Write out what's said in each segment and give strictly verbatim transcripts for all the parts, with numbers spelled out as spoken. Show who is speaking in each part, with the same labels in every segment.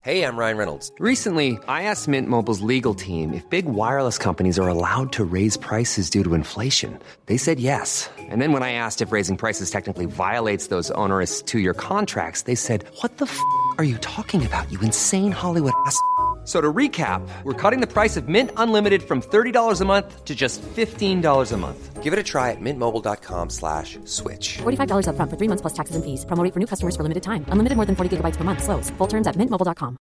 Speaker 1: Hey, I'm Ryan Reynolds.
Speaker 2: Recently, I asked Mint Mobile's legal team if big wireless companies are allowed to raise prices due to inflation. They said yes. And then when I asked if raising prices technically violates those onerous two-year contracts, they said, "What the f*** are you talking about, you insane Hollywood ass?" So to recap, we're cutting the price of Mint Unlimited from thirty dollars a month to just fifteen dollars a month.
Speaker 1: Give it a try at mintmobile.com slash switch.
Speaker 3: forty-five dollars up front for three months plus taxes and fees. Promo rate for new customers for limited time. Unlimited more than forty gigabytes per month. Slows full terms at mint mobile dot com.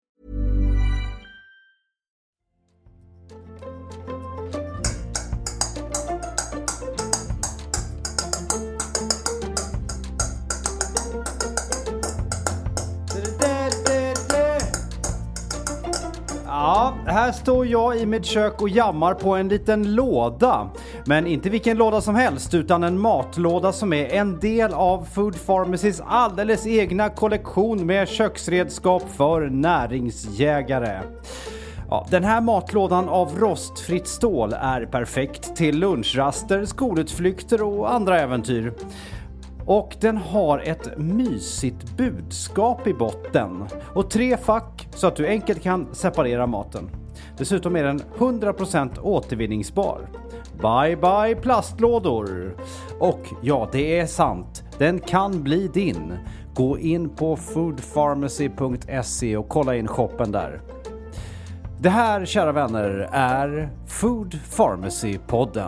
Speaker 4: Ja, här står jag i mitt kök och jammar på en liten låda. Men inte vilken låda som helst, utan en matlåda som är en del av Food Pharmacys alldeles egna kollektion med köksredskap för näringsjägare. Ja, den här matlådan av rostfritt stål är perfekt till lunchraster, skolutflykter och andra äventyr. Och den har ett mysigt budskap i botten och tre fack så att du enkelt kan separera maten. Dessutom är den hundra procent återvinningsbar. Bye bye plastlådor! Och ja, det är sant. Den kan bli din. Gå in på food pharmacy punkt se och kolla in shoppen där. Det här, kära vänner, är Food Pharmacy-podden.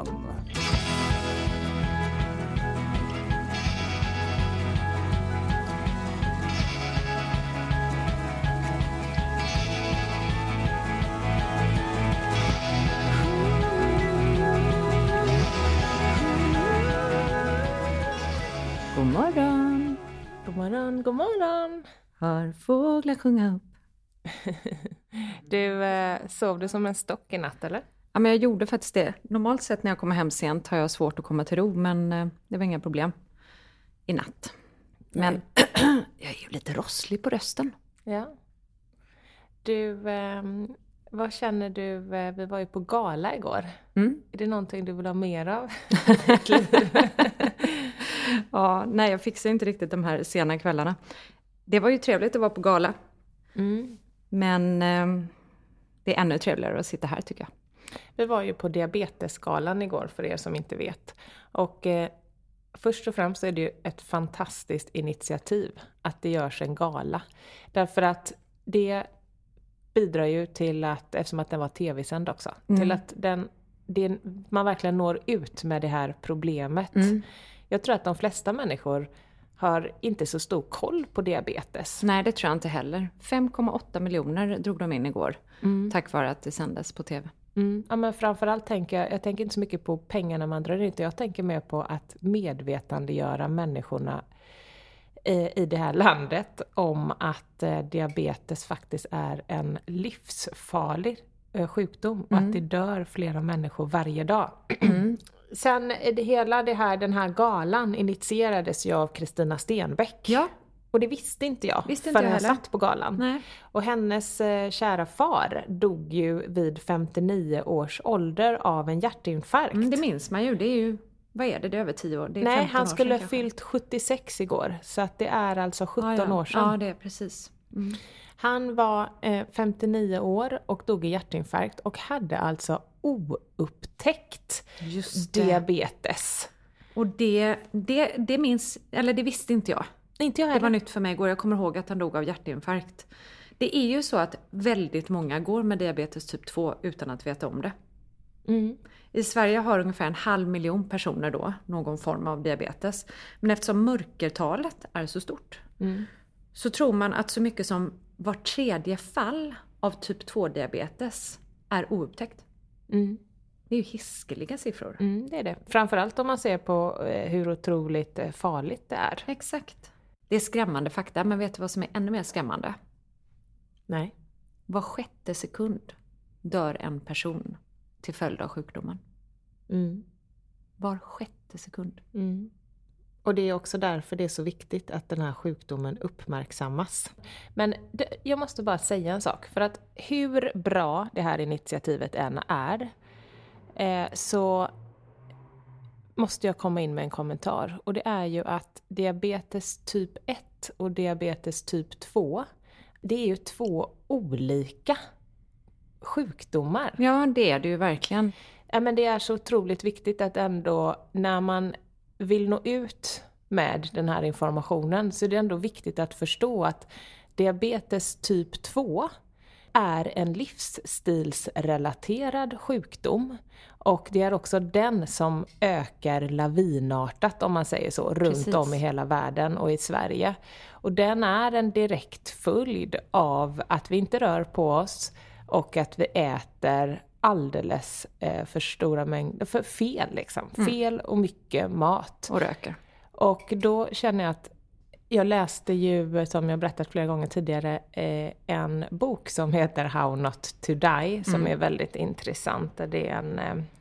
Speaker 5: God morgon.
Speaker 6: God morgon, god morgon.
Speaker 5: Hör fåglar sjunga upp.
Speaker 6: Du, eh, sov du som en stock i natt, eller?
Speaker 5: Ja, men jag gjorde faktiskt det. Normalt sett när jag kommer hem sent har jag svårt att komma till ro, men eh, det var inga problem i natt. Men jag är ju lite rosslig på rösten.
Speaker 6: Ja. Du, eh, vad känner du? Eh, vi var ju på gala igår.
Speaker 5: Mm.
Speaker 6: Är det någonting du vill ha mer av?
Speaker 5: Ja, nej, jag fixar inte riktigt de här sena kvällarna. Det var ju trevligt att vara på gala.
Speaker 6: Mm.
Speaker 5: Men eh, det är ännu trevligare att sitta här, tycker jag.
Speaker 6: Vi var ju på diabetesgalan igår, för er som inte vet. Och eh, först och främst är det ju ett fantastiskt initiativ att det görs en gala. Därför att det bidrar ju till att, eftersom att den var tv-sänd också,
Speaker 5: Mm.
Speaker 6: till att den, det, man verkligen når ut med det här problemet.
Speaker 5: Mm.
Speaker 6: Jag tror att de flesta människor har inte så stor koll på diabetes.
Speaker 5: Nej, det tror jag inte heller. fem komma åtta miljoner drog de in igår.
Speaker 6: Mm.
Speaker 5: Tack vare att det sändes på tv.
Speaker 6: Mm. Ja, men framförallt tänker jag, jag tänker inte så mycket på pengarna man drar in. Jag tänker mer på att medvetandegöra människorna i, i det här landet om att eh, diabetes faktiskt är en livsfarlig eh, sjukdom. Och
Speaker 5: Mm.
Speaker 6: att det dör flera människor varje dag.
Speaker 5: Mm.
Speaker 6: Sen är det hela det här, den här galan initierades ju av Kristina Stenbeck.
Speaker 5: Ja.
Speaker 6: Och det visste inte jag
Speaker 5: Visste inte
Speaker 6: förrän
Speaker 5: jag
Speaker 6: jag
Speaker 5: heller.
Speaker 6: satt på galan.
Speaker 5: Nej.
Speaker 6: Och hennes eh, kära far dog ju vid femtionio års ålder av en hjärtinfarkt.
Speaker 5: Mm, det minns man ju. Det är ju, vad är det, det är över tio år? Det är
Speaker 6: Nej,
Speaker 5: femton
Speaker 6: han
Speaker 5: år sedan
Speaker 6: skulle ha
Speaker 5: kanske.
Speaker 6: fyllt sjuttiosex igår. Så att det är alltså sjutton
Speaker 5: ja, ja.
Speaker 6: år sedan.
Speaker 5: Ja, det är precis. Mm.
Speaker 6: Han var eh, femtionio år och dog i hjärtinfarkt. Och hade alltså oupptäckt
Speaker 5: Just det.
Speaker 6: diabetes.
Speaker 5: Och det, det, det minns, eller det visste inte jag.
Speaker 6: Inte jag
Speaker 5: Det
Speaker 6: heller.
Speaker 5: var nytt för mig igår. Jag kommer ihåg att han dog av hjärtinfarkt. Det är ju så att väldigt många går med diabetes typ två utan att veta om det.
Speaker 6: Mm.
Speaker 5: I Sverige har ungefär en halv miljon personer då någon form av diabetes. Men eftersom mörkertalet är så stort
Speaker 6: Mm.
Speaker 5: så tror man att så mycket som var tredje fall av typ två-diabetes är oupptäckt.
Speaker 6: Mm.
Speaker 5: Det är ju hiskeliga siffror.
Speaker 6: Mm, det är det. Framförallt om man ser på eh, hur otroligt eh, farligt det är.
Speaker 5: Exakt. Det är skrämmande fakta, men vet du vad som är ännu mer skrämmande?
Speaker 6: Nej.
Speaker 5: Var sjätte sekund dör en person till följd av sjukdomen.
Speaker 6: Mm.
Speaker 5: Var sjätte sekund.
Speaker 6: Mm. Och det är också därför det är så viktigt att den här sjukdomen uppmärksammas. Men det, jag måste bara säga en sak. För att hur bra det här initiativet än är eh, så måste jag komma in med en kommentar. Och det är ju att diabetes typ ett och diabetes typ två det är ju två olika sjukdomar.
Speaker 5: Ja, det är det ju verkligen.
Speaker 6: Ja, men det är så otroligt viktigt att ändå när man vill nå ut med den här informationen så är det ändå viktigt att förstå att diabetes typ två är en livsstilsrelaterad sjukdom. Och det är också den som ökar lavinartat, om man säger så,
Speaker 5: Precis.
Speaker 6: runt om i hela världen och i Sverige. Och den är en direkt följd av att vi inte rör på oss och att vi äter alldeles eh, för stora mängder, för fel liksom.
Speaker 5: Mm.
Speaker 6: Fel och mycket mat.
Speaker 5: Och röker.
Speaker 6: Och då känner jag att jag läste ju, som jag berättat flera gånger tidigare, eh, en bok som heter How Not To Die, som mm. är väldigt intressant. Det är en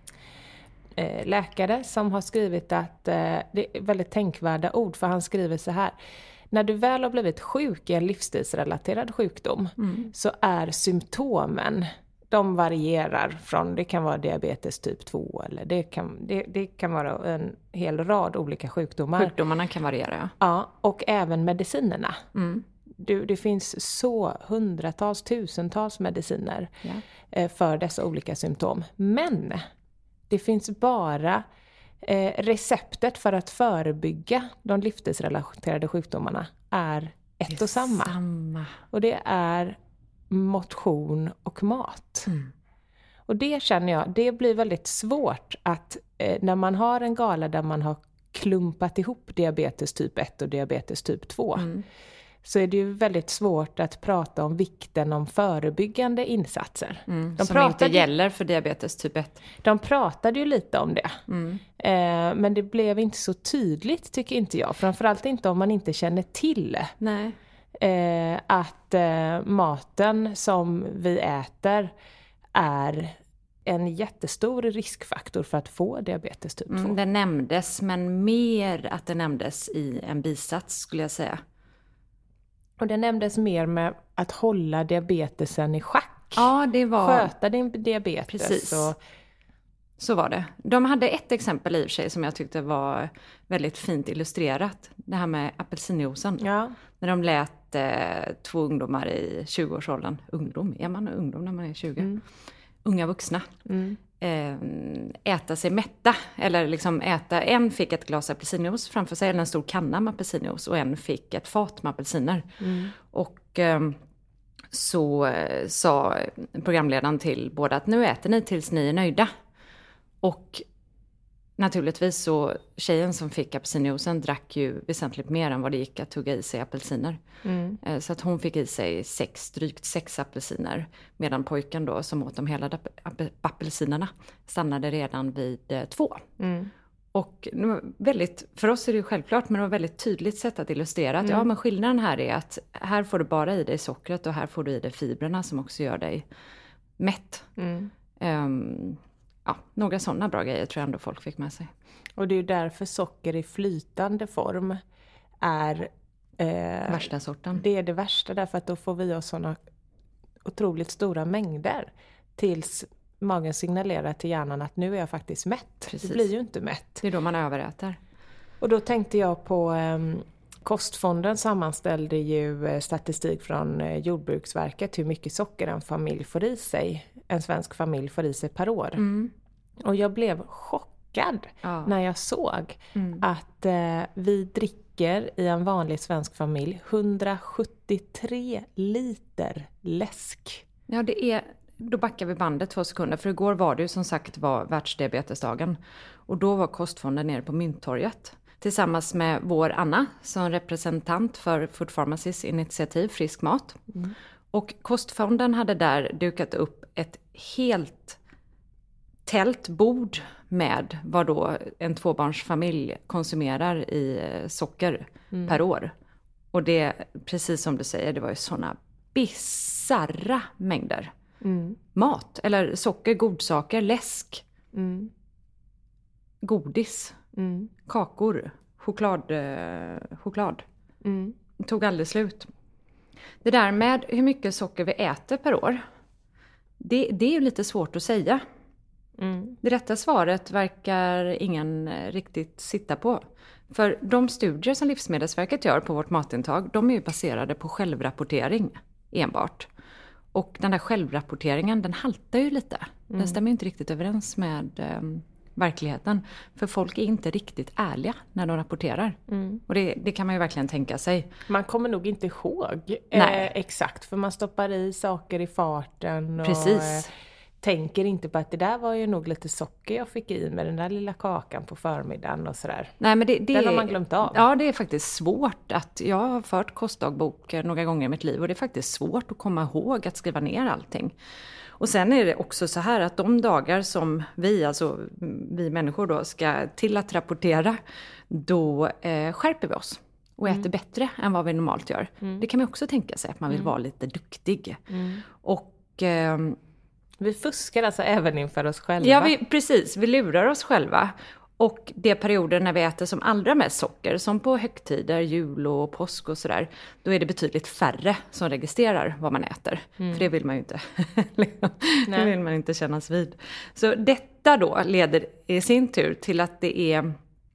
Speaker 6: eh, läkare som har skrivit att, eh, det är väldigt tänkvärda ord, för han skriver så här: när du väl har blivit sjuk i en livsstilsrelaterad sjukdom mm. så är symptomen, de varierar från, det kan vara diabetes typ två eller det kan, det, det kan vara en hel rad olika sjukdomar.
Speaker 5: Sjukdomarna kan variera, ja.
Speaker 6: Ja, och även medicinerna.
Speaker 5: Mm.
Speaker 6: Du, det finns så hundratals, tusentals mediciner
Speaker 5: ja.
Speaker 6: eh, för dessa olika symptom. Men det finns bara eh, receptet för att förebygga de livsstilsrelaterade sjukdomarna är ett och samma.
Speaker 5: samma.
Speaker 6: Och det är motion och mat. Mm. Och det känner jag, det blir väldigt svårt att eh, när man har en gala där man har klumpat ihop diabetes typ ett och diabetes typ två mm. så är det ju väldigt svårt att prata om vikten om förebyggande insatser.
Speaker 5: Mm, de som inte gäller för diabetes typ ett.
Speaker 6: De pratade ju lite om det.
Speaker 5: Mm.
Speaker 6: Eh, men det blev inte så tydligt, tycker inte jag. Framförallt inte om man inte känner till
Speaker 5: Nej.
Speaker 6: Eh, att eh, maten som vi äter är en jättestor riskfaktor för att få diabetes typ två.
Speaker 5: Mm, det nämndes, men mer att det nämndes i en bisats skulle jag säga.
Speaker 6: Och det nämndes mer med att hålla diabetesen i schack.
Speaker 5: Ja, det var...
Speaker 6: Sköta din diabetes.
Speaker 5: Precis.
Speaker 6: Och...
Speaker 5: Så var det. De hade ett exempel i och för sig som jag tyckte var väldigt fint illustrerat. Det här med apelsinjuicen.
Speaker 6: Ja.
Speaker 5: När de lät eh, två ungdomar i tjugoårsåldern. Ungdom, är man ungdom när man är tjugo? Mm. Unga vuxna. Mm. Eh, äta sig mätta. Eller liksom äta. En fick ett glas apelsinjuice framför sig. Eller en stor kanna med apelsinjuice. Och en fick ett fat med apelsiner. Mm. Och... Eh, så eh, sa programledaren till båda att nu äter ni tills ni är nöjda. Och naturligtvis så tjejen som fick apelsinjuicen drack ju väsentligt mer än vad det gick att tugga i sig apelsiner. Mm. Så att hon fick i sig sex, drygt sex apelsiner. Medan pojken då som åt de hela apelsinerna stannade redan vid eh, två. Mm. Och det var väldigt, för oss är det ju självklart, men det var väldigt tydligt sätt att illustrera att mm. ja, men skillnaden här är att här får du bara i dig sockret och här får du i dig fibrerna som också gör dig mätt. Mm. Um, ja, några sådana bra grejer tror jag ändå folk fick med sig.
Speaker 6: Och det är ju därför socker i flytande form är eh,
Speaker 5: värsta sorten.
Speaker 6: Det är det värsta, därför att då får vi oss sådana otroligt stora mängder tills magen signalerar till hjärnan att nu är jag faktiskt mätt.
Speaker 5: Precis.
Speaker 6: Det blir ju inte mätt.
Speaker 5: Det är då man överäter.
Speaker 6: Och då tänkte jag på eh, Kostfonden sammanställde ju statistik från eh, Jordbruksverket hur mycket socker en familj får i sig. En svensk familj får i sig per år. Mm. Och jag blev chockad ja. när jag såg mm. att eh, vi dricker i en vanlig svensk familj hundrasjuttiotre liter läsk.
Speaker 5: Ja, det är... Då backar vi bandet två sekunder. För igår var det ju som sagt var världsdiabetesdagen. Och då var Kostfonden nere på Mynttorget. Tillsammans med vår Anna som representant för Food Pharmacys initiativ Frisk mat. Mm. Och Kostfonden hade där dukat upp ett helt tältbord med vad då en tvåbarnsfamilj konsumerar i socker mm. per år. Och det, precis som du säger, det var ju sådana bizarra mängder. Mm. Mat, eller socker, godsaker, läsk, mm. godis, mm. kakor, choklad, eh, choklad. Mm. Tog aldrig slut. Det där med hur mycket socker vi äter per år, det, det är ju lite svårt att säga. Mm. Det rätta svaret verkar ingen riktigt sitta på. För de studier som Livsmedelsverket gör på vårt matintag, de är ju baserade på självrapportering. enbart. Och den där självrapporteringen, den haltar ju lite.
Speaker 6: Mm.
Speaker 5: Den stämmer ju inte riktigt överens med eh, verkligheten. För folk är inte riktigt ärliga när de rapporterar. Mm. Och det, det kan man ju verkligen tänka sig.
Speaker 6: Man kommer nog inte ihåg eh, exakt, för man stoppar i saker i farten. Och,
Speaker 5: Precis.
Speaker 6: Eh, tänker inte på att det där var ju nog lite socker jag fick i med den där lilla kakan på förmiddagen och sådär.
Speaker 5: Nej, men det, det,
Speaker 6: den har man glömt av.
Speaker 5: Ja, det är faktiskt svårt. att Jag har fört kostdagbok några gånger i mitt liv och det är faktiskt svårt att komma ihåg att skriva ner allting. Och sen är det också så här att de dagar som vi, alltså vi människor då, ska till att rapportera, då eh, skärper vi oss och äter mm. bättre än vad vi normalt gör. Mm. Det kan man också tänka sig, att man vill mm. vara lite duktig. Mm. Och... Eh,
Speaker 6: Vi fuskar alltså även inför oss själva.
Speaker 5: Ja, vi, precis. Vi lurar oss själva. Och det är perioder när vi äter som allra mest socker, som på högtider, jul och påsk och sådär, då är det betydligt färre som registrerar vad man äter. Mm. För det vill man ju inte. Det vill man inte kännas vid. Så detta då leder i sin tur till att det är,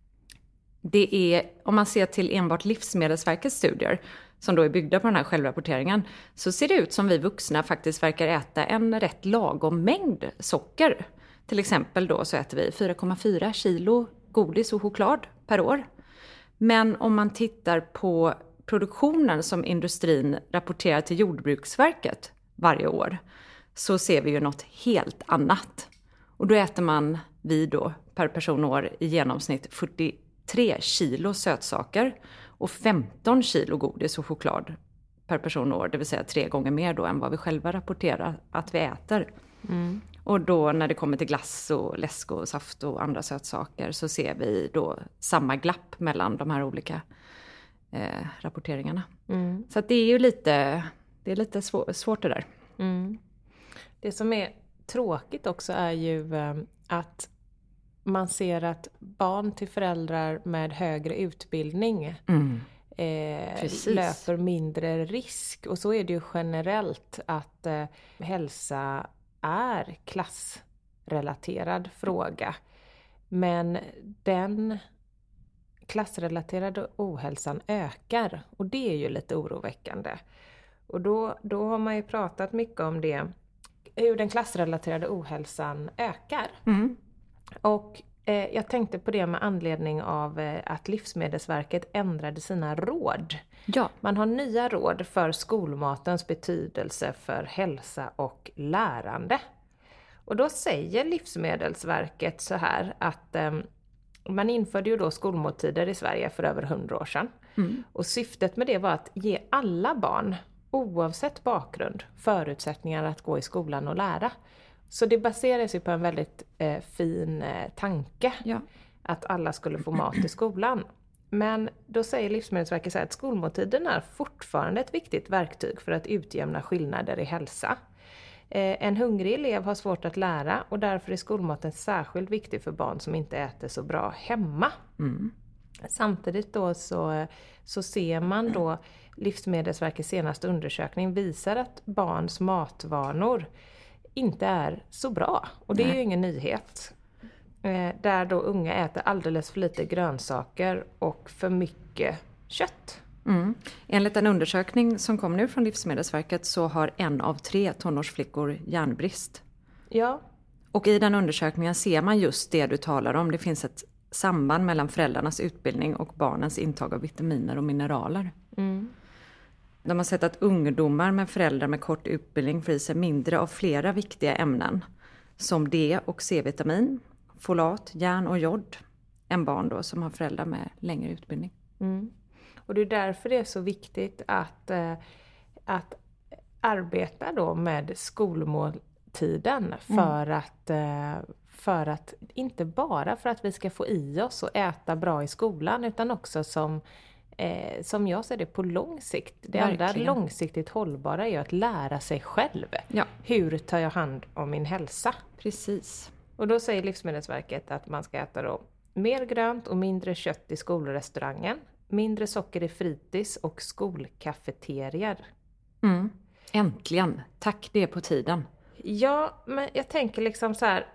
Speaker 5: det är, om man ser till enbart Livsmedelsverkets studier, som då är byggda på den här självrapporteringen, så ser det ut som vi vuxna faktiskt verkar äta en rätt lagom mängd socker. Till exempel då så äter vi fyra komma fyra kilo godis och choklad per år. Men om man tittar på produktionen som industrin rapporterar till Jordbruksverket varje år, så ser vi ju något helt annat. Och då äter man, vi då, per person och år i genomsnitt fyrtiotre kilo sötsaker och femton kilo godis och choklad per person och år. Det vill säga tre gånger mer då än vad vi själva rapporterar att vi äter. Mm. Och då när det kommer till glass och läsk och saft och andra sötsaker, så ser vi då samma glapp mellan de här olika eh, rapporteringarna. Mm. Så att det är ju lite, det är lite svår, svårt det där.
Speaker 6: Mm. Det som är tråkigt också är ju eh, att man ser att barn till föräldrar med högre utbildning mm. eh, löper mindre risk. Och så är det ju generellt att eh, hälsa är klassrelaterad fråga. Men den klassrelaterade ohälsan ökar. Och det är ju lite oroväckande. Och då, då har man ju pratat mycket om det. Hur den klassrelaterade ohälsan ökar. Mm. Och eh, jag tänkte på det med anledning av eh, att Livsmedelsverket ändrade sina råd.
Speaker 5: Ja.
Speaker 6: Man har nya råd för skolmatens betydelse för hälsa och lärande. Och då säger Livsmedelsverket så här att eh, man införde ju då skolmåltider i Sverige för över hundra år sedan. Mm. Och syftet med det var att ge alla barn, oavsett bakgrund, förutsättningar att gå i skolan och lära. Så det baseras ju på en väldigt eh, fin eh, tanke. Ja. Att alla skulle få mat i skolan. Men då säger Livsmedelsverket så här att skolmåltiden är fortfarande ett viktigt verktyg för att utjämna skillnader i hälsa. Eh, en hungrig elev har svårt att lära och därför är skolmaten särskilt viktig för barn som inte äter så bra hemma. Mm. Samtidigt då så, så ser man då Livsmedelsverkets senaste undersökning visar att barns matvanor inte är så bra. Och det är ju ingen nyhet. Eh, där då unga äter alldeles för lite grönsaker och för mycket kött.
Speaker 5: Mm. Enligt en undersökning som kom nu från Livsmedelsverket så har en av tre tonårsflickor järnbrist.
Speaker 6: Ja.
Speaker 5: Och i den undersökningen ser man just det du talar om. Det finns ett samband mellan föräldrarnas utbildning och barnens intag av vitaminer och mineraler. Mm. De har sett att ungdomar med föräldrar med kort utbildning får i sig mindre av flera viktiga ämnen. Som D och C-vitamin, folat, järn och jod. Än barn då som har föräldrar med längre utbildning.
Speaker 6: Mm. Och det är därför det är så viktigt att, eh, att arbeta då med skolmåltiden. För, mm. att, eh, för att, inte bara för att vi ska få i oss och äta bra i skolan. Utan också som... Eh, som jag ser det på lång sikt. Det enda långsiktigt hållbara är att lära sig själv.
Speaker 5: Ja.
Speaker 6: Hur tar jag hand om min hälsa?
Speaker 5: Precis.
Speaker 6: Och då säger Livsmedelsverket att man ska äta då mer grönt och mindre kött i skolrestaurangen. Mindre socker i fritids och skolkafeterier.
Speaker 5: Mm. Äntligen. Tack, det är på tiden.
Speaker 6: Ja, men jag tänker liksom så här.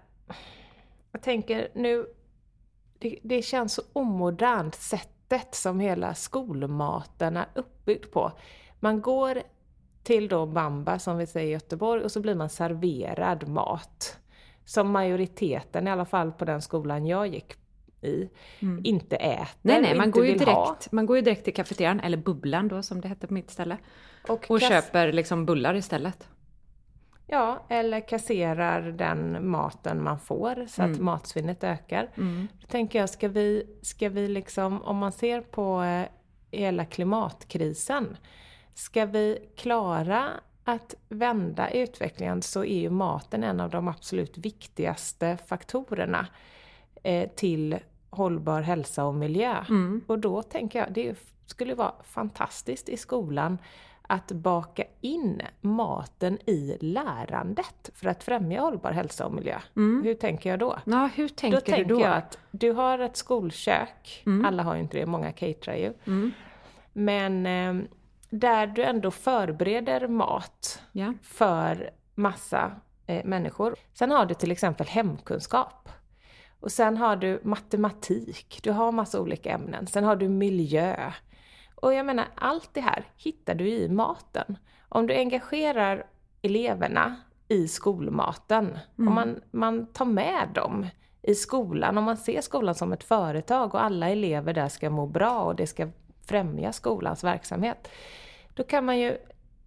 Speaker 6: Jag tänker nu. Det, det känns så omodernt sätt som hela skolmaten är uppbyggd på. Man går till då bamba som vi säger i Göteborg, och så blir man serverad mat. Som majoriteten, i alla fall på den skolan jag gick i, mm. inte äter.
Speaker 5: Nej, nej, man
Speaker 6: inte
Speaker 5: går, ju direkt,
Speaker 6: ha.
Speaker 5: man går ju direkt till kafeterian, eller bubblan då som det hette på mitt ställe. Och, och
Speaker 6: kass-
Speaker 5: köper liksom bullar istället.
Speaker 6: Ja, eller kasserar den maten man får så att
Speaker 5: Mm.
Speaker 6: matsvinnet ökar.
Speaker 5: Mm.
Speaker 6: Då tänker jag, ska vi, ska vi liksom, om man ser på eh, hela klimatkrisen, ska vi klara att vända utvecklingen, så är ju maten en av de absolut viktigaste faktorerna eh, till hållbar hälsa och miljö.
Speaker 5: Mm.
Speaker 6: Och då tänker jag, det skulle vara fantastiskt i skolan att baka in maten i lärandet för att främja hållbar hälsa och miljö.
Speaker 5: Mm.
Speaker 6: Hur tänker jag då?
Speaker 5: Ja, hur tänker
Speaker 6: då
Speaker 5: du
Speaker 6: tänker
Speaker 5: då?
Speaker 6: jag att du har ett skolkök,
Speaker 5: Mm.
Speaker 6: alla har ju inte det, många caterar ju.
Speaker 5: Mm.
Speaker 6: Men eh, där du ändå förbereder mat
Speaker 5: Ja.
Speaker 6: för massa eh, människor. Sen har du till exempel hemkunskap. Och sen har du matematik, du har massa olika ämnen. Sen har du miljö. Och jag menar, allt det här hittar du i maten. Om du engagerar eleverna i skolmaten,
Speaker 5: Mm.
Speaker 6: om man, man tar med dem i skolan, om man ser skolan som ett företag och alla elever där ska må bra och det ska främja skolans verksamhet, då kan man ju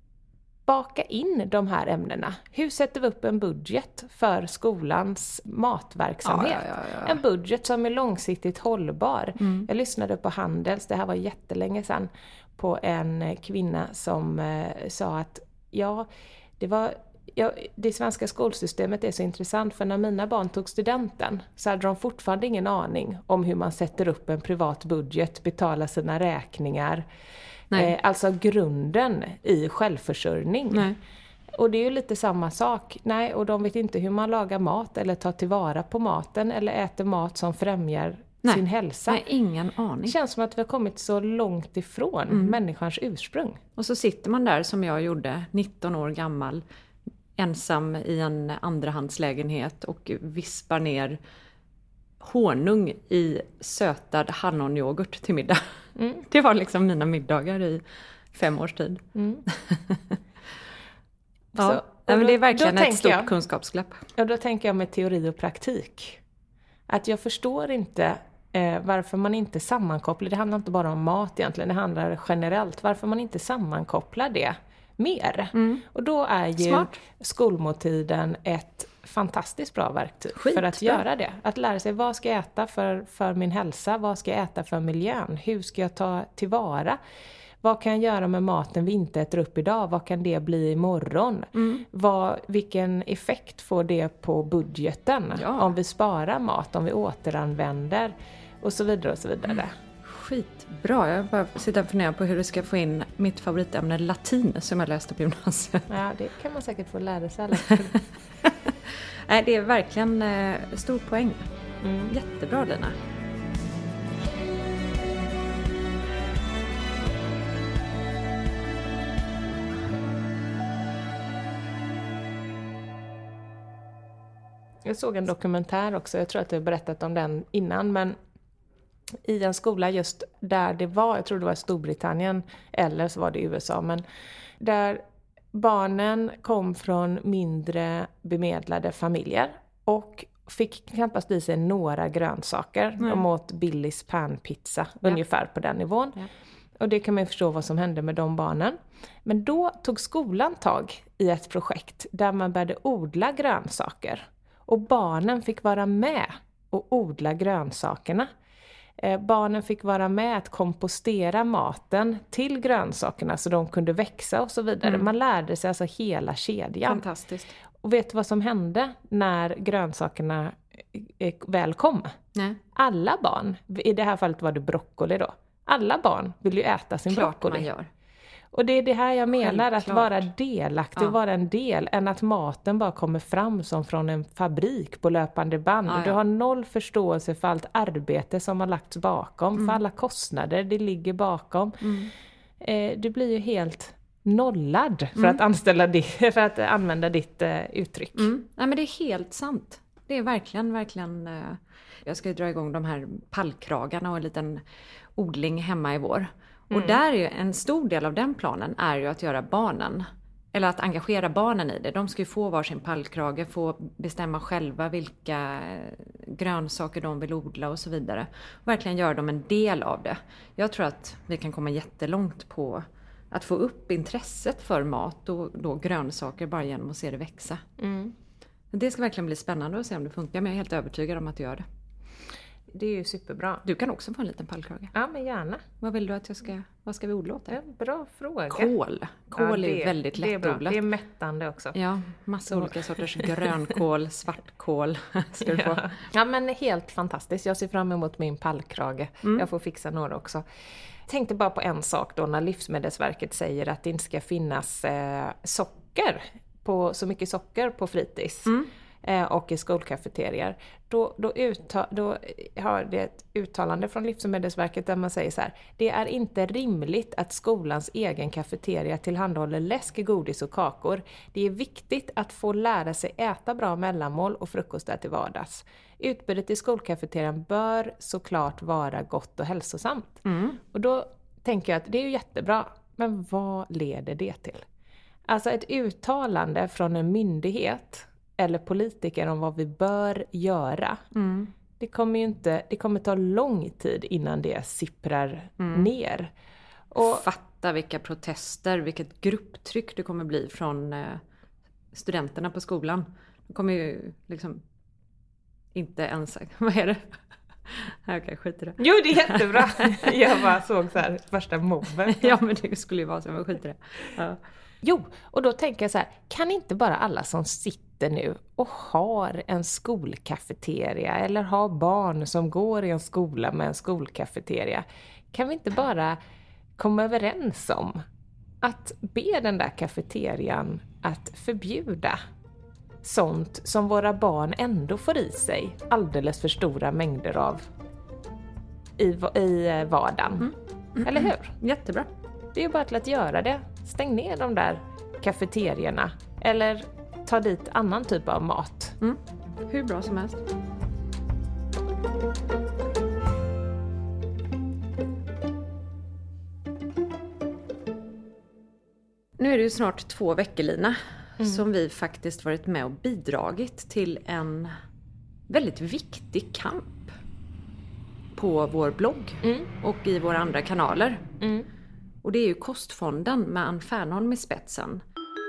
Speaker 6: baka in de här ämnena. Hur sätter vi upp en budget för skolans matverksamhet?
Speaker 5: Ja, ja, ja, ja.
Speaker 6: En budget som är långsiktigt hållbar.
Speaker 5: Mm.
Speaker 6: Jag lyssnade på Handels, det här var jättelänge sedan, på en kvinna som eh, sa att ja, det var... Ja, det svenska skolsystemet är så intressant, för när mina barn tog studenten så hade de fortfarande ingen aning om hur man sätter upp en privat budget, betalar sina räkningar. Eh, alltså grunden i självförsörjning.
Speaker 5: Nej.
Speaker 6: Och det är ju lite samma sak. Nej, och de vet inte hur man lagar mat eller tar tillvara på maten eller äter mat som främjar
Speaker 5: Nej.
Speaker 6: sin hälsa.
Speaker 5: Nej, ingen aning.
Speaker 6: Det känns som att vi har kommit så långt ifrån
Speaker 5: Mm.
Speaker 6: människans ursprung.
Speaker 5: Och så sitter man där som jag gjorde, nitton år gammal, ensam i en andrahandslägenhet och vispar ner honung i sötad hallonyoghurt till middag.
Speaker 6: Mm.
Speaker 5: Det var liksom mina middagar i fem års tid.
Speaker 6: Mm.
Speaker 5: Ja,
Speaker 6: Så,
Speaker 5: nej, men
Speaker 6: då-
Speaker 5: det är verkligen
Speaker 6: då
Speaker 5: ett
Speaker 6: tänker
Speaker 5: stort
Speaker 6: jag-
Speaker 5: kunskapsglapp.
Speaker 6: Och då tänker jag med teori och praktik. Att jag förstår inte eh, varför man inte sammankopplar, det handlar inte bara om mat egentligen, det handlar generellt, varför man inte sammankopplar det mer.
Speaker 5: Mm.
Speaker 6: Och då är ju
Speaker 5: Smart.
Speaker 6: skolmåltiden ett fantastiskt bra verktyg för
Speaker 5: Skitbra.
Speaker 6: att göra det. Att lära sig, vad ska jag äta för, för min hälsa, vad ska jag äta för miljön, hur ska jag ta tillvara. Vad kan jag göra med maten vi inte äter upp idag? Vad kan det bli imorgon?
Speaker 5: Mm.
Speaker 6: Vad, vilken effekt får det på budgeten?
Speaker 5: Ja.
Speaker 6: Om vi sparar mat, om vi återanvänder och så vidare och så vidare.
Speaker 5: Mm. Skitbra, jag bara sitter och funderar på hur du ska få in mitt favoritämne latin som jag läste på gymnasiet.
Speaker 6: Ja, det kan man säkert få lära sig.
Speaker 5: Nej, det är verkligen eh, stor poäng.
Speaker 6: Mm.
Speaker 5: Jättebra, Lina.
Speaker 6: Jag såg en dokumentär också, jag tror att jag har berättat om den innan, men i en skola just där det var, jag tror det var i Storbritannien eller så var det i U S A, men där barnen kom från mindre bemedlade familjer och fick knappast i sig några grönsaker.
Speaker 5: Nej.
Speaker 6: De åt Billys panpizza, ungefär på den nivån.
Speaker 5: Ja.
Speaker 6: Och det kan man ju förstå vad som hände med de barnen. Men då tog skolan tag i ett projekt där man började odla grönsaker. Och barnen fick vara med och odla grönsakerna. Eh, barnen fick vara med att kompostera maten till grönsakerna så de kunde växa och så vidare.
Speaker 5: Mm.
Speaker 6: Man lärde sig alltså hela kedjan.
Speaker 5: Fantastiskt.
Speaker 6: Och vet du vad som hände när grönsakerna eh, väl kom?
Speaker 5: Nej.
Speaker 6: Alla barn, i det här fallet var det broccoli då. Alla barn vill ju äta sin
Speaker 5: Klart
Speaker 6: broccoli.
Speaker 5: man gör.
Speaker 6: Och det är det här jag menar, att
Speaker 5: Självklart.
Speaker 6: vara delaktig
Speaker 5: Ja.
Speaker 6: och vara en del, än att maten bara kommer fram som från en fabrik på löpande band.
Speaker 5: Ja, ja.
Speaker 6: Du har noll förståelse för allt arbete som har lagts bakom,
Speaker 5: Mm.
Speaker 6: för alla kostnader det ligger bakom.
Speaker 5: Mm.
Speaker 6: Eh, du blir ju helt nollad för,
Speaker 5: Mm.
Speaker 6: att, anställa di- för att använda ditt eh, uttryck.
Speaker 5: Mm. Nej, men det är helt sant. Det är verkligen, verkligen... Eh, jag ska ju dra igång de här pallkragarna och en liten odling hemma i vår. Och
Speaker 6: Mm.
Speaker 5: där är ju en stor del av den planen är ju att göra barnen eller att engagera barnen i det. De ska ju få varsin pallkrage, få bestämma själva vilka grönsaker de vill odla och så vidare. Och verkligen göra dem en del av det. Jag tror att vi kan komma jättelångt på att få upp intresset för mat och då grönsaker bara genom att se det växa. Mm. Det ska verkligen bli spännande att se om det funkar, men jag är helt övertygad om att det gör det.
Speaker 6: Det är ju superbra.
Speaker 5: Du kan också få en liten pallkrage.
Speaker 6: Ja, men gärna.
Speaker 5: Vad vill du att jag ska, vad ska vi odla åt?
Speaker 6: Ja, bra fråga.
Speaker 5: Kål. Kål ja, är väldigt lättodlat.
Speaker 6: Det är, det är mättande också.
Speaker 5: Ja, massa olika sorters grönkål, svartkål ska du få.
Speaker 6: Ja. ja, men helt fantastiskt. Jag ser fram emot min pallkrage. Mm. Jag får fixa några också. Tänkte bara på en sak då när Livsmedelsverket säger att det inte ska finnas eh, socker, på, så mycket socker på fritids. Mm. Och i skolkafeterier. Då, då, utta, då har det ett uttalande från Livsmedelsverket där man säger så här: det är inte rimligt att skolans egen kafeteria tillhandahåller läsk, godis och kakor. Det är viktigt att få lära sig äta bra mellanmål och frukost där till vardags. Utbudet i skolkafeterian bör såklart vara gott och hälsosamt. Mm. Och då tänker jag att det är ju jättebra, men vad leder det till? Alltså ett uttalande från en myndighet eller politiker om vad vi bör göra. Mm. Det kommer ju inte, det kommer ta lång tid innan det sipprar mm. ner. Och
Speaker 5: fatta vilka protester, vilket grupptryck det kommer bli från eh, studenterna på skolan. De kommer ju liksom inte ens, vad är det? Okej, okay, skit i det.
Speaker 6: Jo, det är jättebra. Jag bara såg så här, första mobben.
Speaker 5: Ja, men det skulle ju vara så, men skit i det. Ja.
Speaker 6: Jo, och då tänker jag så här, kan inte bara alla som sitter nu och har en skolkafeteria eller har barn som går i en skola med en skolkafeteria, kan vi inte bara komma överens om att be den där kafeterian att förbjuda sånt som våra barn ändå får i sig alldeles för stora mängder av i, i vardagen? Mm. Mm. Eller hur?
Speaker 5: Jättebra.
Speaker 6: Det är ju bara till att göra det. Stäng ner de där kafeterierna. Eller ta dit annan typ av mat.
Speaker 5: Mm. Hur bra som helst. Nu är det ju snart två veckor, Lina. Mm. Som vi faktiskt varit med och bidragit till en väldigt viktig kamp. På vår blogg. Mm. Och i våra andra kanaler. Mm. Och det är ju Kostfonden med Ann Fernholm i spetsen.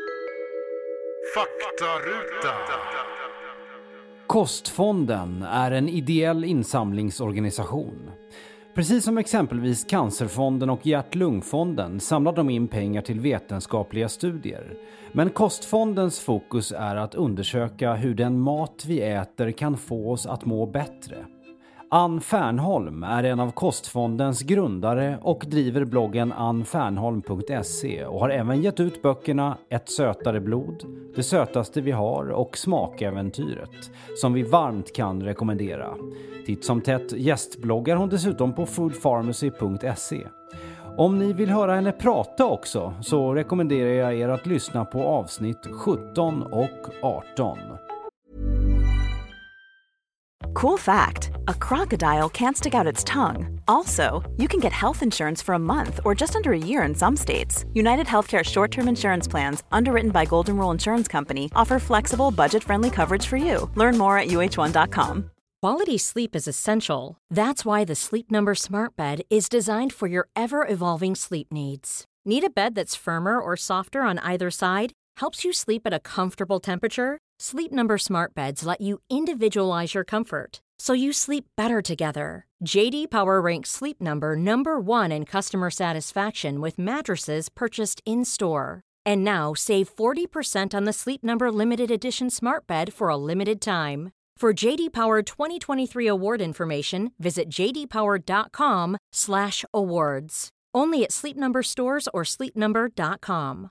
Speaker 7: Faktaruta.
Speaker 4: Kostfonden är en ideell insamlingsorganisation. Precis som exempelvis Cancerfonden och Hjärt-Lungfonden samlar de in pengar till vetenskapliga studier. Men Kostfondens fokus är att undersöka hur den mat vi äter kan få oss att må bättre. Ann Fernholm är en av Kostfondens grundare och driver bloggen ann fernholm punkt se och har även gett ut böckerna Ett sötare blod, Det sötaste vi har och Smakäventyret, som vi varmt kan rekommendera. Titt som tätt gästbloggar hon dessutom på food pharmacy punkt se. Om ni vill höra henne prata också så rekommenderar jag er att lyssna på avsnitt sjutton och arton.
Speaker 8: Cool fact, a crocodile can't stick out its tongue. Also, you can get health insurance for a month or just under a year in some states. United Healthcare short-term insurance plans, underwritten by Golden Rule Insurance Company, offer flexible, budget-friendly coverage for you. Learn more at u h one dot com.
Speaker 9: Quality sleep is essential. That's why the Sleep Number Smart Bed is designed for your ever-evolving sleep needs. Need a bed that's firmer or softer on either side? Helps you sleep at a comfortable temperature? Sleep Number Smart Beds let you individualize your comfort, so you sleep better together. J D Power ranks Sleep Number number one in customer satisfaction with mattresses purchased in-store. And now, save forty percent on the Sleep Number Limited Edition Smart Bed for a limited time. For J D Power twenty twenty-three award information, visit j d power dot com slash awards. Only at Sleep Number stores or sleep number dot com.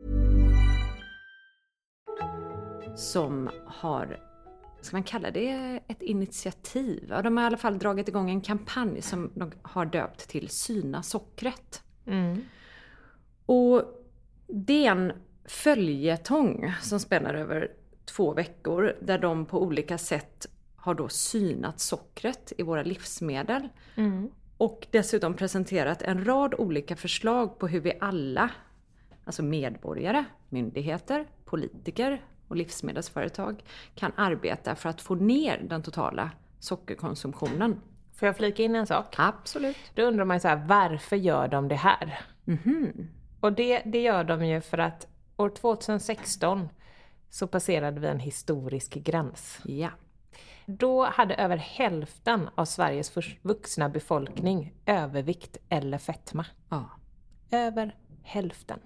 Speaker 5: Som har, ska man kalla det ett initiativ? Ja, de har i alla fall dragit igång en kampanj som de har döpt till Syna sockret. Mm. Och det är en följetong som spänner över två veckor där de på olika sätt har då synat sockret i våra livsmedel. Mm. Och dessutom presenterat en rad olika förslag på hur vi alla, alltså medborgare, myndigheter, politiker och livsmedelsföretag kan arbeta för att få ner den totala sockerkonsumtionen.
Speaker 6: Får jag flika in en sak?
Speaker 5: Absolut.
Speaker 6: Då undrar man ju så här, varför gör de det här?
Speaker 5: Mm-hmm.
Speaker 6: Och det, det gör de ju för att år tjugohundrasexton så passerade vi en historisk gräns.
Speaker 5: Ja.
Speaker 6: Då hade över hälften av Sveriges vuxna befolkning övervikt eller fetma.
Speaker 5: Ja.
Speaker 6: Över hälften.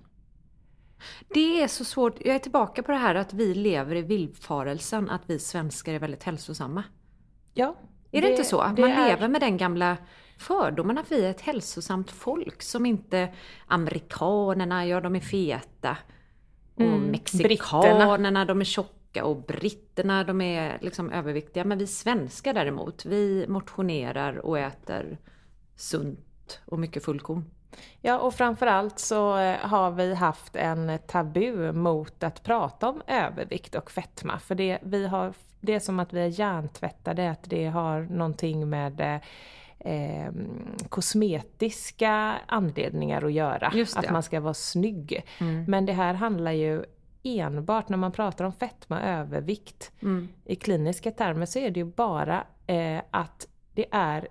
Speaker 5: Det är så svårt. Jag är tillbaka på det här att vi lever i villfarelsen att vi svenskar är väldigt hälsosamma.
Speaker 6: Ja.
Speaker 5: Är det, det inte så? Man
Speaker 6: är...
Speaker 5: lever med den gamla fördomen att vi är ett hälsosamt folk som inte amerikanerna, ja de är feta. Och mm, mexikanerna, britterna. De är tjocka och britterna, de är liksom överviktiga. Men vi svenskar däremot, vi motionerar och äter sunt och mycket fullkorn.
Speaker 6: Ja, och framförallt så har vi haft en tabu mot att prata om övervikt och fetma. För det, vi har, det är som att vi är hjärntvättade, att det har någonting med eh, kosmetiska anledningar att göra.
Speaker 5: Just det.
Speaker 6: Att man ska vara snygg.
Speaker 5: Mm.
Speaker 6: Men det här handlar ju enbart, när man pratar om fetma och övervikt
Speaker 5: mm.
Speaker 6: i kliniska termer, så är det ju bara eh, att det är